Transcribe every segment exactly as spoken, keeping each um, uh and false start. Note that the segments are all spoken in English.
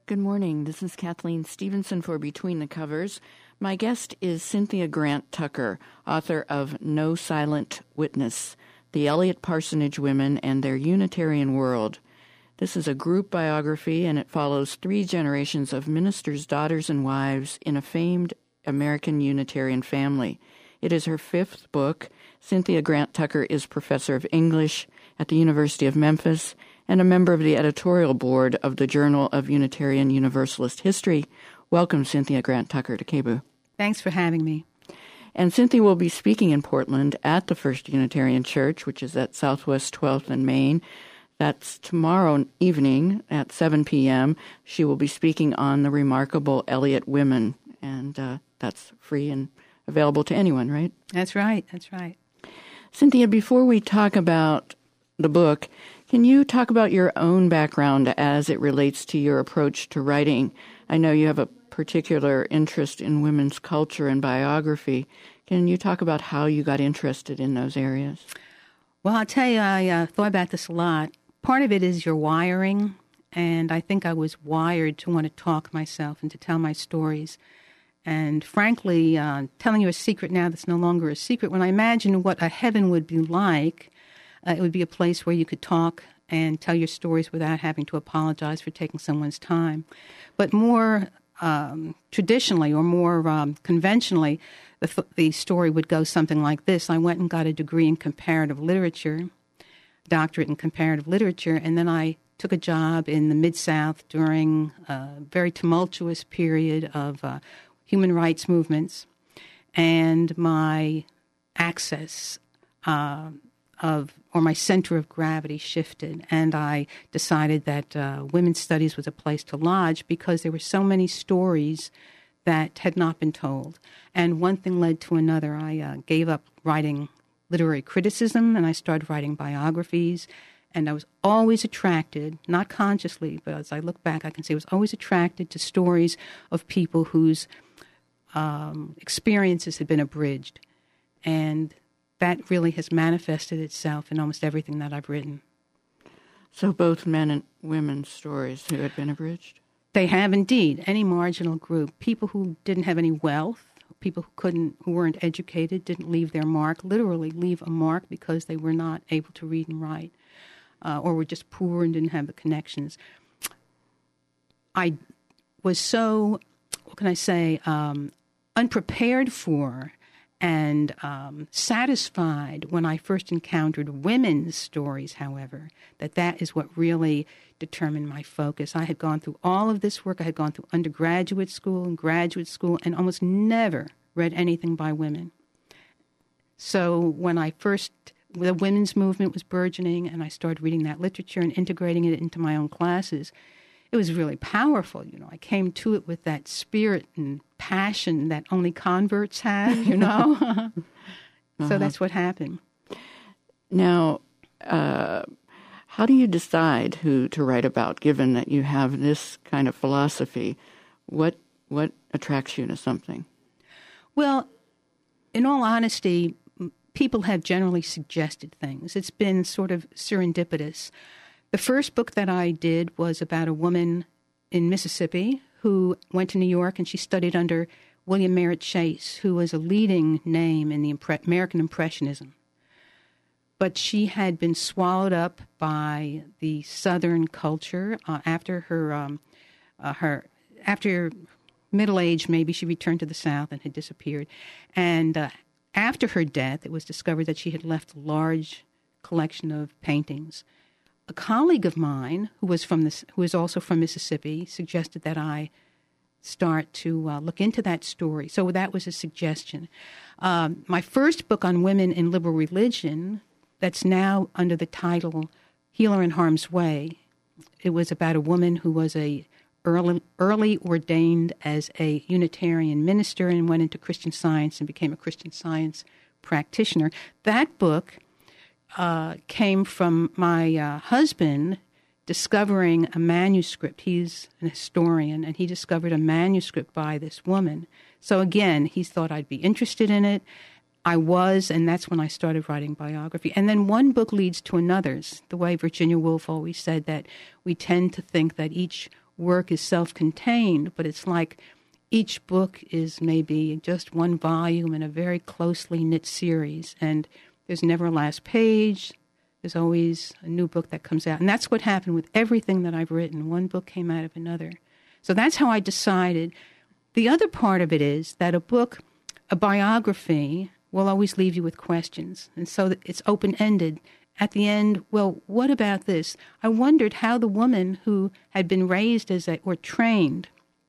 Good morning. This is Kathleen Stevenson for Between the Covers. My guest is Cynthia Grant Tucker, author of No Silent Witness, The Elliott Parsonage Women and Their Unitarian World. This is a group biography, and it follows three generations of ministers' daughters and wives in a famed American Unitarian family. It is her fifth book. Cynthia Grant Tucker is professor of English at the University of Memphis and a member of the editorial board of the Journal of Unitarian Universalist History. Welcome, Cynthia Grant Tucker, to K B U. Thanks for having me. And Cynthia will be speaking in Portland at the First Unitarian Church, which is at Southwest twelfth and Main. That's tomorrow evening at seven p.m. She will be speaking on the remarkable Elliott women, and uh, that's free and available to anyone, right? That's right. That's right. Cynthia, before we talk about the book, can you talk about your own background as it relates to your approach to writing? I know you have a particular interest in women's culture and biography. Can you talk about how you got interested in those areas? Well, I'll tell you, I uh, thought about this a lot. Part of it is your wiring, and I think I was wired to want to talk myself and to tell my stories. And frankly, uh, telling you a secret now that's no longer a secret, when I imagine what a heaven would be like, uh, it would be a place where you could talk and tell your stories without having to apologize for taking someone's time. But more um, traditionally or more um, conventionally, the, the story would go something like this. I went and got a degree in comparative literature, doctorate in comparative literature, and then I took a job in the Mid-South during a very tumultuous period of uh, human rights movements, and my access uh, of, or my center of gravity shifted, and I decided that uh, women's studies was a place to lodge because there were so many stories that had not been told. And one thing led to another. I uh, gave up writing literary criticism, and I started writing biographies, and I was always attracted, not consciously, but as I look back, I can see I was always attracted to stories of people whose um, experiences had been abridged. And that really has manifested itself in almost everything that I've written. So both men and women's stories who had been abridged? They have indeed. Any marginal group, people who didn't have any wealth, people who couldn't, who weren't educated, didn't leave their mark, literally leave a mark because they were not able to read and write, uh, or were just poor and didn't have the connections. I was so, what can I say, um, unprepared for and um, satisfied when I first encountered women's stories, however, that that is what really determined my focus. I had gone through all of this work. I had gone through undergraduate school and graduate school and almost never read anything by women. So when I first, the women's movement was burgeoning and I started reading that literature and integrating it into my own classes, it was really powerful. You know, I came to it with that spirit and passion that only converts have, you know. uh-huh. So that's what happened. Now, uh, how do you decide who to write about, given that you have this kind of philosophy? What what attracts you to something? Well, in all honesty, people have generally suggested things. It's been sort of serendipitous. The first book that I did was about a woman in Mississippi who went to New York, and she studied under William Merritt Chase, who was a leading name in the Impre- American Impressionism. But she had been swallowed up by the Southern culture uh, after her um, uh, her after middle age. Maybe she returned to the South and had disappeared. And uh, after her death, it was discovered that she had left a large collection of paintings. A colleague of mine, who was from this, who is also from Mississippi, suggested that I start to uh, look into that story. So that was a suggestion. Um, my first book on women in liberal religion, that's now under the title Healer in Harm's Way. It was about a woman who was a early, early ordained as a Unitarian minister and went into Christian Science and became a Christian Science practitioner. That book Uh, came from my uh, husband discovering a manuscript. He's an historian, and he discovered a manuscript by this woman. So again, he thought I'd be interested in it. I was, and that's when I started writing biography. And then one book leads to another. The way Virginia Woolf always said that we tend to think that each work is self-contained, but it's like each book is maybe just one volume in a very closely knit series, and there's never a last page. There's always a new book that comes out. And that's what happened with everything that I've written. One book came out of another. So that's how I decided. The other part of it is that a book, a biography, will always leave you with questions. And so it's open-ended. At the end, well, what about this? I wondered how the woman who had been raised as a, or trained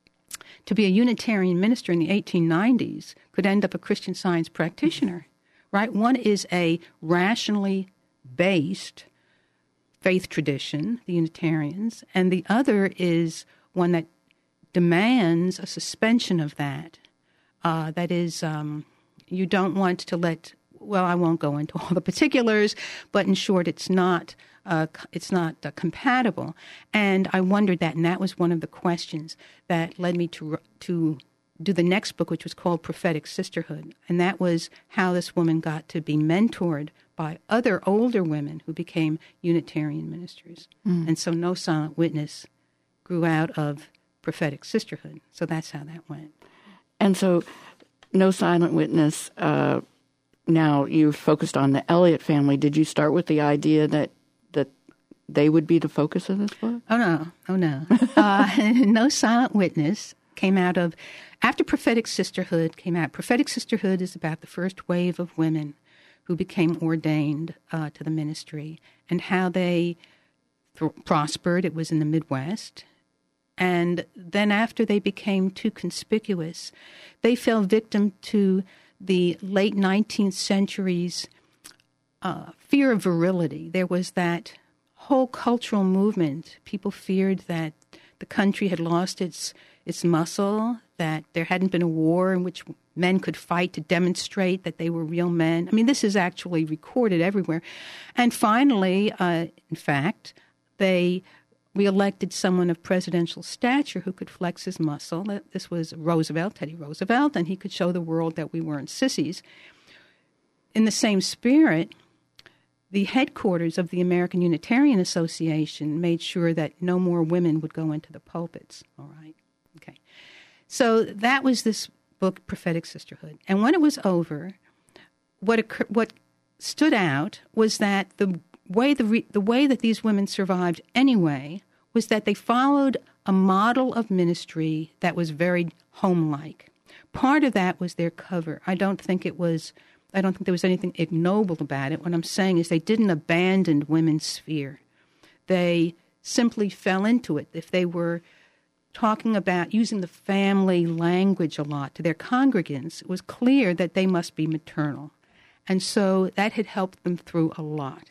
to be a Unitarian minister in the eighteen nineties could end up a Christian Science practitioner, right? One is a rationally based faith tradition, the Unitarians, and the other is one that demands a suspension of that. Uh, that is, um, you don't want to let, well, I won't go into all the particulars, but in short, it's not uh, it's not uh, compatible. And I wondered that, and that was one of the questions that led me to to do the next book, which was called Prophetic Sisterhood. And that was how this woman got to be mentored by other older women who became Unitarian ministers. Mm. And so No Silent Witness grew out of Prophetic Sisterhood. So that's how that went. And so No Silent Witness, uh, now you're focused on the Elliott family. Did you start with the idea that that they would be the focus of this book? Oh, no. Oh, no. uh, No Silent Witness came out of, after Prophetic Sisterhood came out. Prophetic Sisterhood is about the first wave of women who became ordained uh, to the ministry and how they th- prospered. It was in the Midwest. And then after they became too conspicuous, they fell victim to the late nineteenth century's uh, fear of virility. There was that whole cultural movement. People feared that the country had lost its its muscle, that there hadn't been a war in which men could fight to demonstrate that they were real men. I mean, this is actually recorded everywhere. And finally, uh, in fact, they re-elected someone of presidential stature who could flex his muscle. This was Roosevelt, Teddy Roosevelt, and he could show the world that we weren't sissies. In the same spirit, the headquarters of the American Unitarian Association made sure that no more women would go into the pulpits. All right. Okay. So that was this book, Prophetic Sisterhood. And when it was over, what occur- what stood out was that the way the re- the way that these women survived anyway was that they followed a model of ministry that was very home-like. Part of that was their cover. I don't think it was I don't think there was anything ignoble about it. What I'm saying is they didn't abandon women's sphere. They simply fell into it. If they were talking about using the family language a lot to their congregants, it was clear that they must be maternal. And so that had helped them through a lot.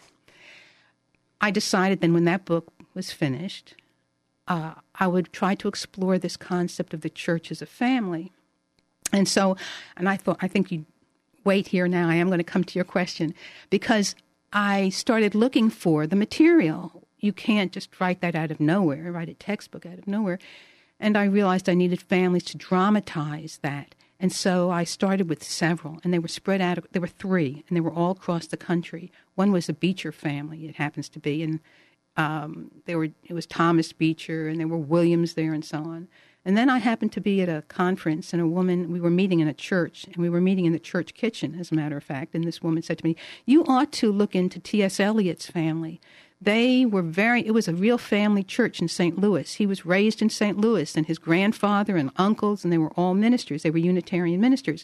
I decided then when that book was finished, uh, I would try to explore this concept of the church as a family. And so, and I thought, I think you wait here now, I am going to come to your question, because I started looking for the material. You can't just write that out of nowhere, write a textbook out of nowhere. And I realized I needed families to dramatize that. And so I started with several, and they were spread out. There were three, and they were all across the country. One was the Beecher family, it happens to be, and um, there were it was Thomas Beecher, and there were Williams there, and so on. And then I happened to be at a conference, and a woman, we were meeting in a church, and we were meeting in the church kitchen, as a matter of fact, and this woman said to me, "You ought to look into T S Eliot's family. They were very, it was a real family church in Saint Louis. He was raised in Saint Louis, and his grandfather and uncles, and they were all ministers. They were Unitarian ministers."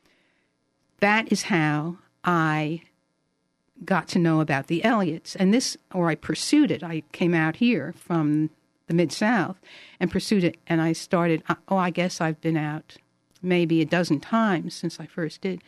That is how I got to know about the Elliots. And this, or I pursued it. I came out here from the Mid-South and pursued it, and I started, oh, I guess I've been out maybe a dozen times since I first did.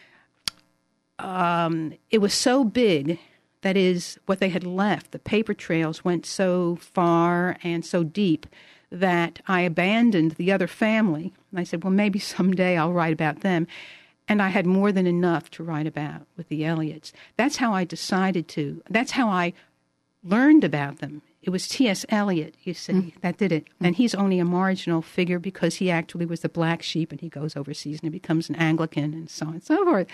Um, it was so big. That is, what they had left, the paper trails went so far and so deep that I abandoned the other family. And I said, well, maybe someday I'll write about them. And I had more than enough to write about with the Elliots. That's how I decided to. That's how I learned about them. It was T S Eliot, you see, mm. that did it. And he's only a marginal figure because he actually was the black sheep, and he goes overseas and he becomes an Anglican and so on and so forth.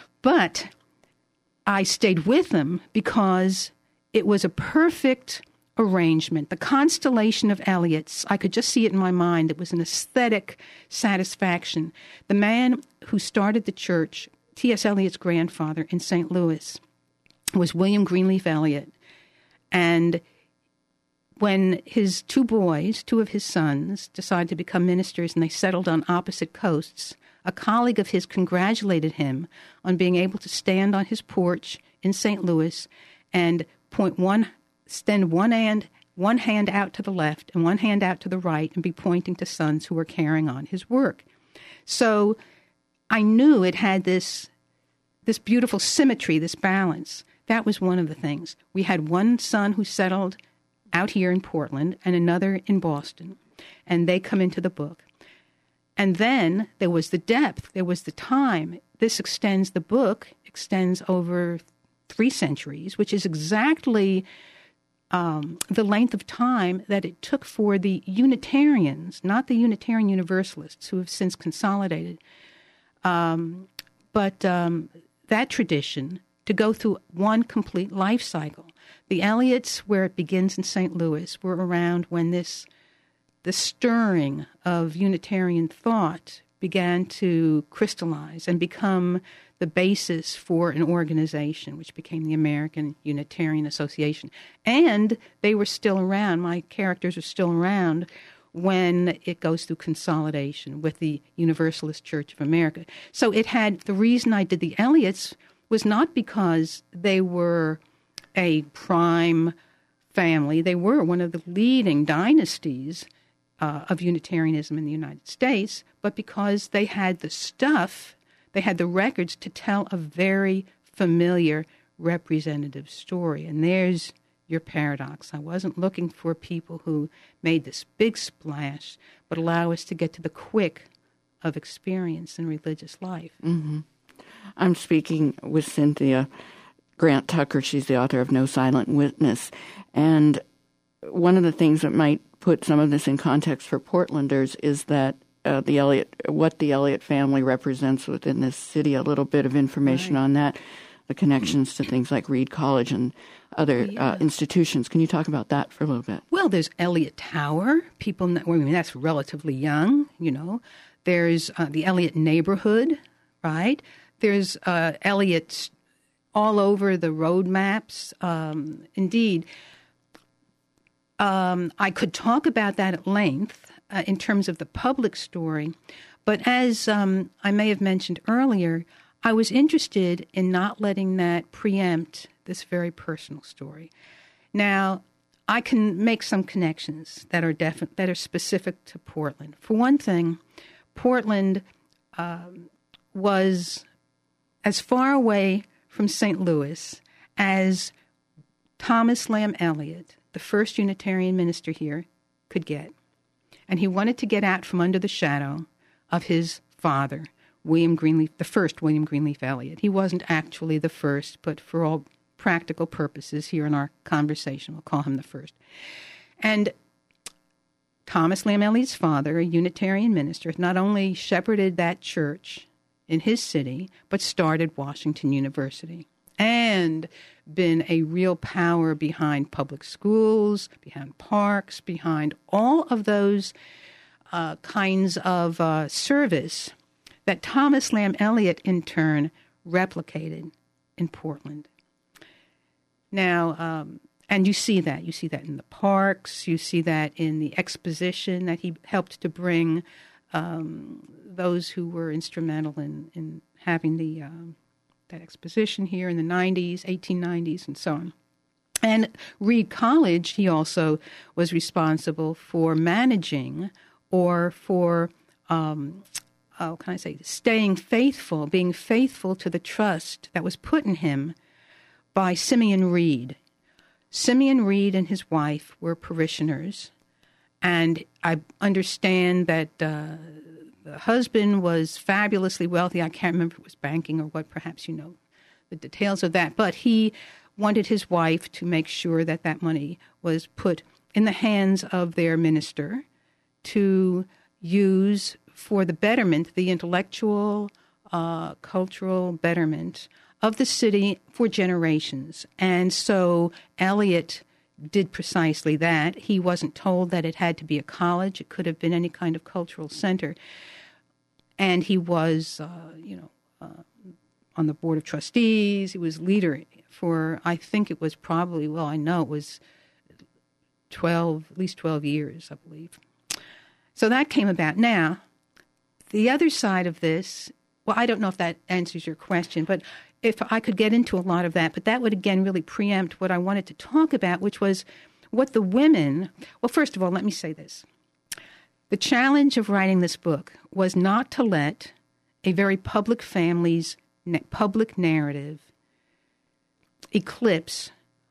But I stayed with them because it was a perfect arrangement, the constellation of Eliots. I could just see it in my mind. It was an aesthetic satisfaction. The man who started the church, T S. Eliot's grandfather in Saint Louis, was William Greenleaf Eliot. And when his two boys, two of his sons, decided to become ministers and they settled on opposite coasts, a colleague of his congratulated him on being able to stand on his porch in Saint Louis and point one, extend one hand, one hand out to the left and one hand out to the right and be pointing to sons who were carrying on his work. So I knew it had this, this beautiful symmetry, this balance. That was one of the things. We had one son who settled out here in Portland and another in Boston, and they come into the book. And then there was the depth, there was the time. This extends, the book extends over three centuries, which is exactly um, the length of time that it took for the Unitarians, not the Unitarian Universalists who have since consolidated, um, but um, that tradition to go through one complete life cycle. The Eliots, where it begins in Saint Louis, were around when this the stirring of Unitarian thought began to crystallize and become the basis for an organization, which became the American Unitarian Association. And they were still around, my characters are still around, when it goes through consolidation with the Universalist Church of America. So it had, the reason I did the Eliots was not because they were a prime family. They were one of the leading dynasties uh, of Unitarianism in the United States, but because they had the stuff, they had the records to tell a very familiar representative story. And there's your paradox. I wasn't looking for people who made this big splash, but allow us to get to the quick of experience in religious life. Mm-hmm. I'm speaking with Cynthia Grant Tucker. She's the author of No Silent Witness. And one of the things that might put some of this in context for Portlanders is that uh, the Eliot, what the Eliot family represents within this city, a little bit of information right. on that, the connections to things like Reed College and other yeah. uh, institutions. Can you talk about that for a little bit? Well, there's Eliot Tower. People, I mean, that's relatively young, you know. There's uh, the Eliot neighborhood, right? There's uh, Eliots all over the road maps. Um, indeed, um, I could talk about that at length uh, in terms of the public story, but as um, I may have mentioned earlier, I was interested in not letting that preempt this very personal story. Now, I can make some connections that are defi- that are specific to Portland. For one thing, Portland um, was as far away from Saint Louis as Thomas Lamb Eliot, the first Unitarian minister here, could get. And he wanted to get out from under the shadow of his father, William Greenleaf, the first William Greenleaf Eliot. He wasn't actually the first, but for all practical purposes here in our conversation, we'll call him the first. And Thomas Lamb Eliot's father, a Unitarian minister, not only shepherded that church in his city, but started Washington University and been a real power behind public schools, behind parks, behind all of those uh, kinds of uh, service that Thomas Lamb Eliot, in turn, replicated in Portland. Now, um, and you see that. You see that in the parks. You see that in the exposition that he helped to bring um, those who were instrumental in, in having the um, that exposition here in the nineties, eighteen nineties, and so on. And Reed College, he also was responsible for managing or for, um, how can I say, staying faithful, being faithful to the trust that was put in him by Simeon Reed. Simeon Reed and his wife were parishioners, and I understand that uh, the husband was fabulously wealthy. I can't remember if it was banking or what. Perhaps you know the details of that. But he wanted his wife to make sure that that money was put in the hands of their minister to use for the betterment, the intellectual, uh, cultural betterment of the city for generations. And so Eliot did precisely that. He wasn't told that it had to be a college. It could have been any kind of cultural center. And he was, uh, you know, uh, on the board of trustees. He was leader for, I think it was probably, well, I know it was twelve, at least twelve years, I believe. So that came about. Now, the other side of this, well, I don't know if that answers your question, but if I could get into a lot of that, but that would, again, really preempt what I wanted to talk about, which was what the women, well, first of all, let me say this. The challenge of writing this book was not to let a very public family's public narrative eclipse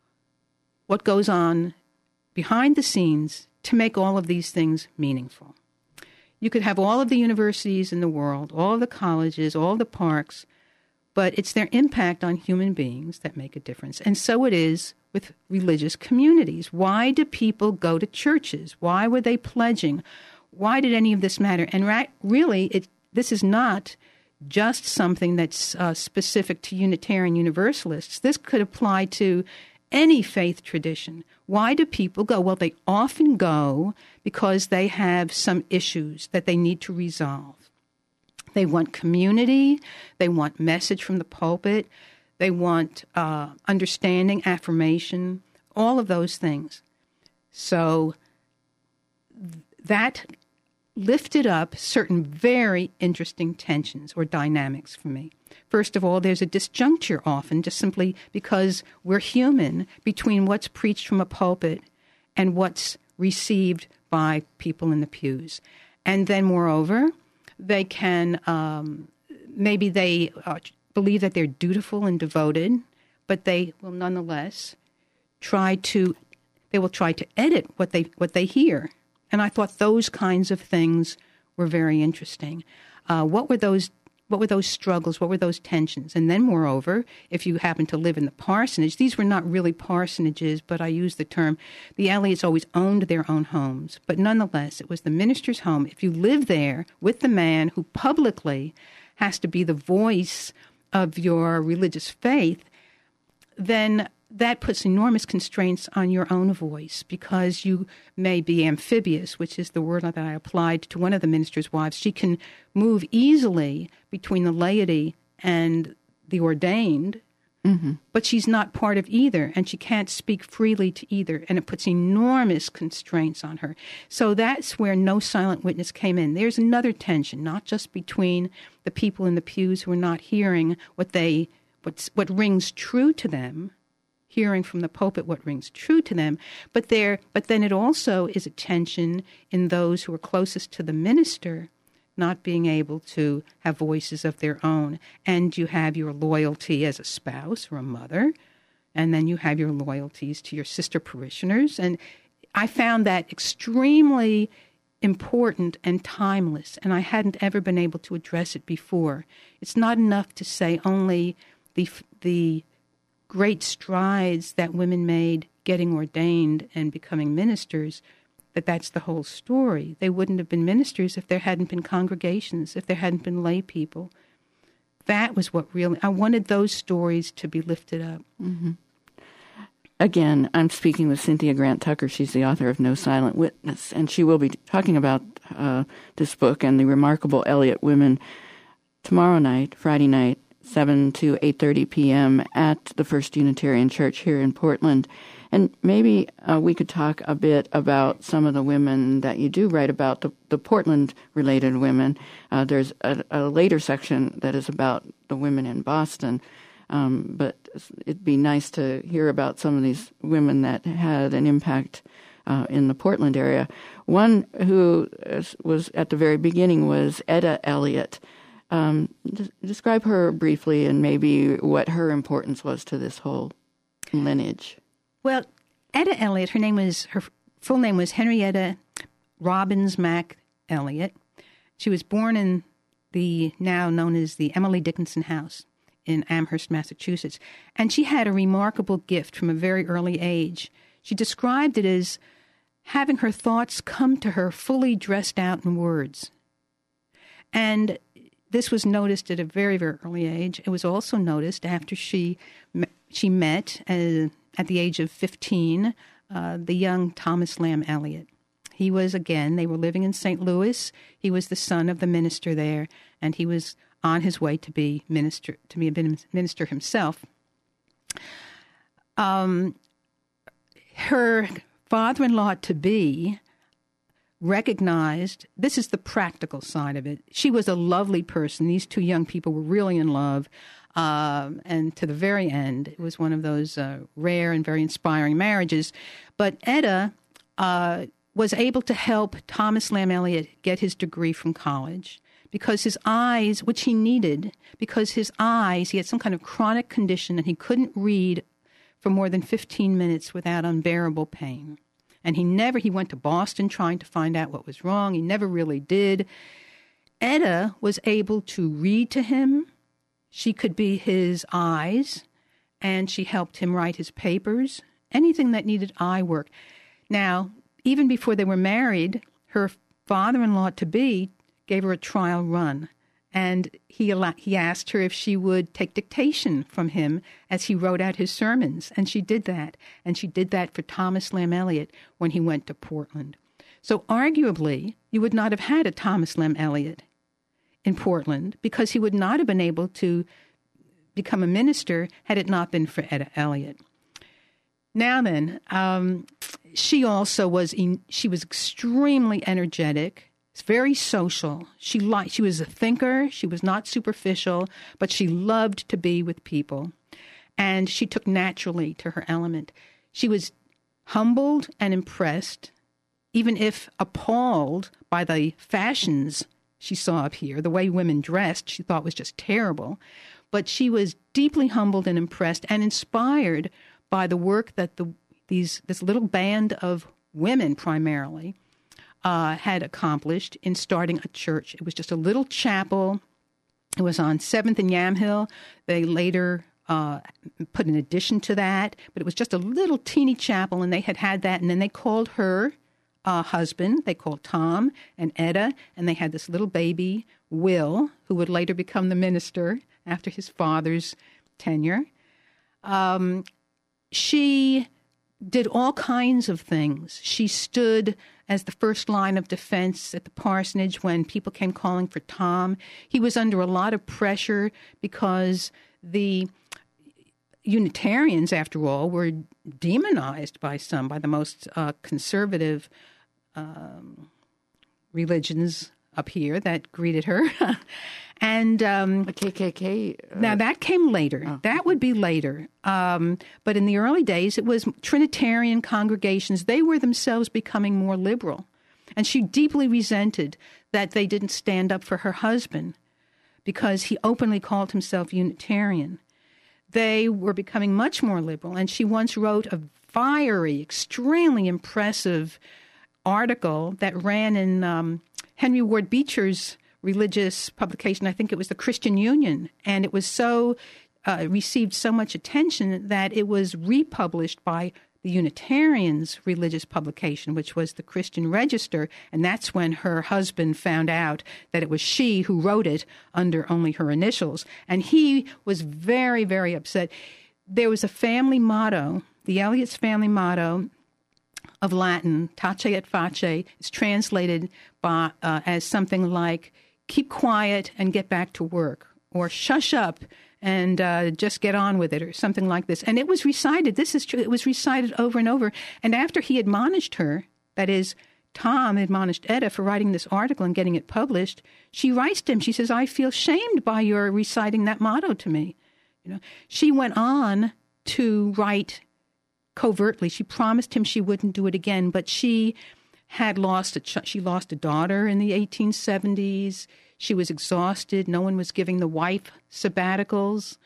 what goes on behind the scenes to make all of these things meaningful. You could have all of the universities in the world, all of the colleges, all the parks, but it's their impact on human beings that make a difference. And so it is with religious communities. Why do people go to churches? Why were they pledging? Why did any of this matter? And ra- really, it, this is not just something that's uh, specific to Unitarian Universalists. This could apply to any faith tradition. Why do people go? Well, they often go because they have some issues that they need to resolve. They want community. They want message from the pulpit. They want uh, understanding, affirmation, all of those things. So th- that lifted up certain very interesting tensions or dynamics for me. First of all, there's a disjuncture often, just simply because we're human, between what's preached from a pulpit and what's received by people in the pews. And then, moreover, they can, um, maybe they uh, believe that they're dutiful and devoted, but they will nonetheless try to, they will try to edit what they what they hear. And I thought those kinds of things were very interesting. Uh, what were those What were those struggles? What were those tensions? And then, moreover, if you happen to live in the parsonage, these were not really parsonages, but I use the term, the Elliots always owned their own homes. But nonetheless, it was the minister's home. If you live there with the man who publicly has to be the voice of your religious faith, then that puts enormous constraints on your own voice, because you may be amphibious, which is the word that I applied to one of the minister's wives. She can move easily between the laity and the ordained, mm-hmm. but she's not part of either, and she can't speak freely to either, and it puts enormous constraints on her. So that's where No Silent Witness came in. There's another tension, not just between the people in the pews who are not hearing what they what's, what rings true to them, hearing from the pulpit what rings true to them, but there, but then it also is a tension in those who are closest to the minister not being able to have voices of their own. And you have your loyalty as a spouse or a mother, and then you have your loyalties to your sister parishioners. And I found that extremely important and timeless, and I hadn't ever been able to address it before. It's not enough to say only the the great strides that women made getting ordained and becoming ministers, that that's the whole story. They wouldn't have been ministers if there hadn't been congregations, if there hadn't been lay people. That was what really, I wanted those stories to be lifted up. Mm-hmm. Again, I'm speaking with Cynthia Grant Tucker. She's the author of No Silent Witness, and she will be talking about uh, this book and the remarkable Elliot women tomorrow night, Friday night, seven to eight thirty p.m. at the First Unitarian Church here in Portland. And maybe uh, we could talk a bit about some of the women that you do write about, the, the Portland-related women. Uh, there's a, a later section that is about the women in Boston. Um, but it'd be nice to hear about some of these women that had an impact uh, in the Portland area. One who was at the very beginning was Etta Elliott. Um, des- describe her briefly and maybe what her importance was to this whole lineage. Well, Etta Elliott, her name was, her full name was Henrietta Robbins Mack Elliott. She was born in the now known as the Emily Dickinson House in Amherst, Massachusetts, and she had a remarkable gift from a very early age. She described it as having her thoughts come to her fully dressed out in words. And this was noticed at a very, very early age. It was also noticed after she she met, uh, at the age of fifteen, uh, the young Thomas Lamb Eliot. He was, again, they were living in Saint Louis. He was the son of the minister there, and he was on his way to be minister to be a minister himself. Um, her father-in-law to be recognized, this is the practical side of it. She was a lovely person. These two young people were really in love. Um, and to the very end, it was one of those uh, rare and very inspiring marriages. But Etta uh, was able to help Thomas Lamb Eliot get his degree from college because his eyes, which he needed, because his eyes, he had some kind of chronic condition and he couldn't read for more than fifteen minutes without unbearable pain. And he never, he went to Boston trying to find out what was wrong. He never really did. Etta was able to read to him. She could be his eyes, and she helped him write his papers, anything that needed eye work. Now, even before they were married, her father-in-law-to-be gave her a trial run. And he he asked her if she would take dictation from him as he wrote out his sermons. And she did that. And she did that for Thomas Lamb Eliot when he went to Portland. So arguably, you would not have had a Thomas Lamb Eliot in Portland because he would not have been able to become a minister had it not been for Etta Eliot. Now then, um, she also was, in, she was extremely energetic. It's very social. She liked, she was a thinker. She was not superficial, but she loved to be with people. And she took naturally to her element. She was humbled and impressed, even if appalled by the fashions she saw up here. The way women dressed, she thought was just terrible. But she was deeply humbled and impressed and inspired by the work that the these this little band of women primarily Uh, had accomplished in starting a church. It was just a little chapel. It was on seventh and Yamhill. They later uh, put an addition to that, but it was just a little teeny chapel, and they had had that, and then they called her uh, husband. They called Tom and Etta, and they had this little baby, Will, who would later become the minister after his father's tenure. Um, she did all kinds of things. She stood as the first line of defense at the parsonage when people came calling for Tom. He was under a lot of pressure because the Unitarians, after all, were demonized by some, by the most uh, conservative um, religions up here that greeted her. And um, the K K K. Uh, now that came later. Oh. That would be later. Um, but in the early days, it was Trinitarian congregations. They were themselves becoming more liberal. And she deeply resented that they didn't stand up for her husband because he openly called himself Unitarian. They were becoming much more liberal. And she once wrote a fiery, extremely impressive article that ran in um, Henry Ward Beecher's religious publication. I think it was the Christian Union, and it was so uh, received so much attention that it was republished by the Unitarians' religious publication, which was the Christian Register, and that's when her husband found out that it was she who wrote it under only her initials, and he was very, very upset. There was a family motto, the Eliot's family motto of Latin, tace et face, is translated by uh, as something like keep quiet and get back to work, or shush up and uh, just get on with it, or something like this. And it was recited. This is true. It was recited over and over. And after he admonished her, that is, Tom admonished Etta for writing this article and getting it published, she writes to him. She says, I feel shamed by your reciting that motto to me. You know, she went on to write covertly. She promised him she wouldn't do it again, but she had lost a ch- she lost a daughter in the eighteen seventies. She was exhausted. No one was giving the wife sabbaticals.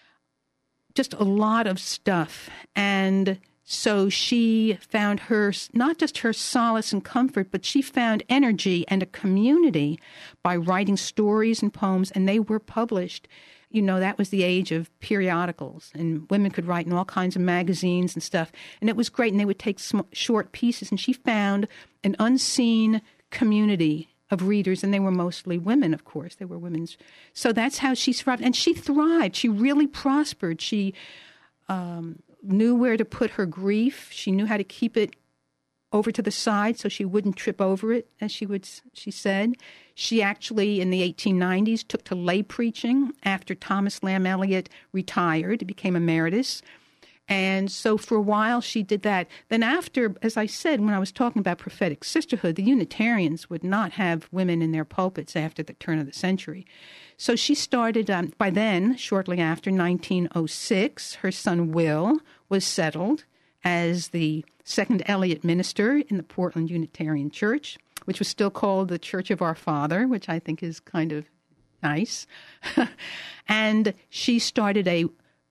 Just a lot of stuff. And so she found her, not just her solace and comfort, but she found energy and a community by writing stories and poems, and they were published. You know, that was the age of periodicals, and women could write in all kinds of magazines and stuff. And it was great, and they would take sm- short pieces. And she found an unseen community of readers, and they were mostly women, of course. They were women's. So that's how she survived. And she thrived. She really prospered. She um, knew where to put her grief. She knew how to keep it over to the side so she wouldn't trip over it, as she would. She said. She actually, in the eighteen nineties, took to lay preaching after Thomas Lamb Eliot retired, became emeritus. And so for a while she did that. Then after, as I said, when I was talking about prophetic sisterhood, the Unitarians would not have women in their pulpits after the turn of the century. So she started, um, by then, shortly after nineteen oh six, her son Will was settled as the second Eliot minister in the Portland Unitarian Church, which was still called the Church of Our Father, which I think is kind of nice. And she started a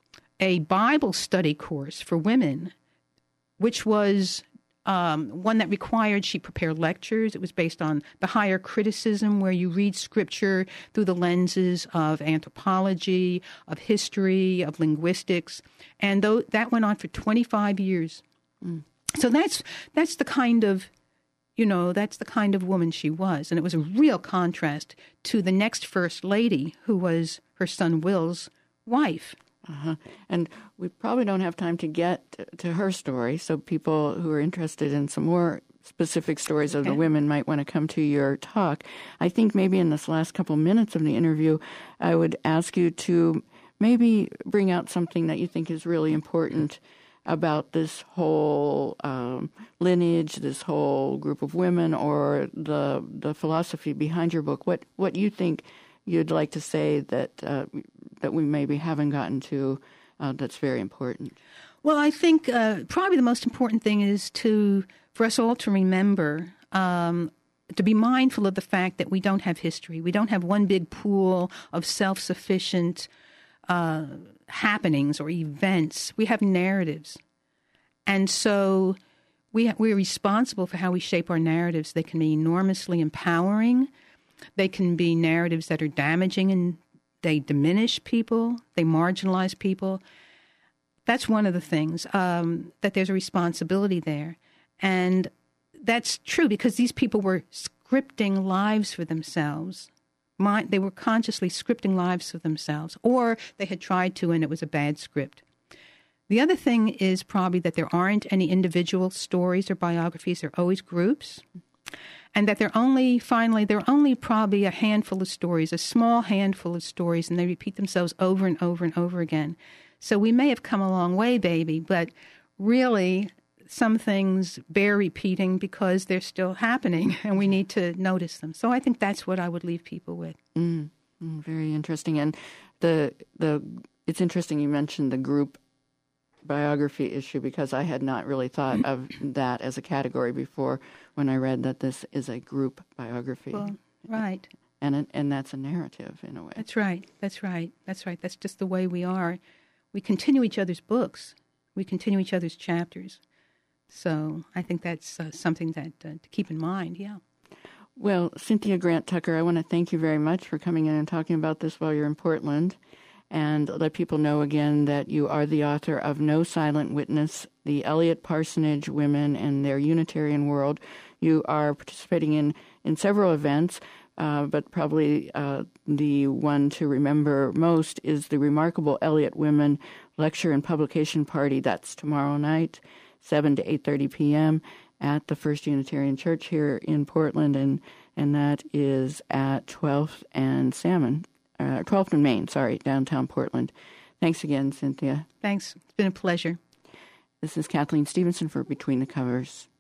a Bible study course for women, which was um, one that required she prepare lectures. It was based on the higher criticism, where you read Scripture through the lenses of anthropology, of history, of linguistics. And th- that went on for twenty-five years. Mm. So that's that's the kind of You know, that's the kind of woman she was. And it was a real contrast to the next First Lady, who was her son Will's wife. Uh-huh. And we probably don't have time to get to her story, so people who are interested in some more specific stories of okay. the women might want to come to your talk. I think maybe in this last couple minutes of the interview, I would ask you to maybe bring out something that you think is really important about this whole um, lineage, this whole group of women, or the the philosophy behind your book. What what you think you'd like to say that uh, that we maybe haven't gotten to uh, that's very important? Well, I think uh, probably the most important thing is to for us all to remember um, to be mindful of the fact that we don't have history. We don't have one big pool of self-sufficient uh happenings or events. We have narratives. And so we ha- we're responsible for how we shape our narratives. They can be enormously empowering. They can be narratives that are damaging, and they diminish people. They marginalize people. That's one of the things, um, that there's a responsibility there. And that's true because these people were scripting lives for themselves. They were consciously scripting lives for themselves, or they had tried to, and it was a bad script. The other thing is probably that there aren't any individual stories or biographies. There are always groups, and that there only, finally, there are only probably a handful of stories, a small handful of stories, and they repeat themselves over and over and over again. So we may have come a long way, baby, but really some things bear repeating because they're still happening, and we need to notice them. So I think that's what I would leave people with. Mm, mm, very interesting. And the the it's interesting you mentioned the group biography issue, because I had not really thought of that as a category before when I read that this is a group biography. Well, right. And it, and that's a narrative in a way. That's right. That's right. That's right. That's just the way we are. We continue each other's books. We continue each other's chapters. So I think that's uh, something that uh, to keep in mind, yeah. Well, Cynthia Grant Tucker, I want to thank you very much for coming in and talking about this while you're in Portland, and let people know again that you are the author of No Silent Witness, The Eliot Parsonage Women and Their Unitarian World. You are participating in, in several events, uh, but probably uh, the one to remember most is the Remarkable Eliot Women Lecture and Publication Party. That's tomorrow night, seven to eight thirty p.m. at the First Unitarian Church here in Portland, and and that is at twelfth and Salmon, uh, twelfth and Main, sorry, downtown Portland. Thanks again, Cynthia. Thanks. It's been a pleasure. This is Kathleen Stevenson for Between the Covers.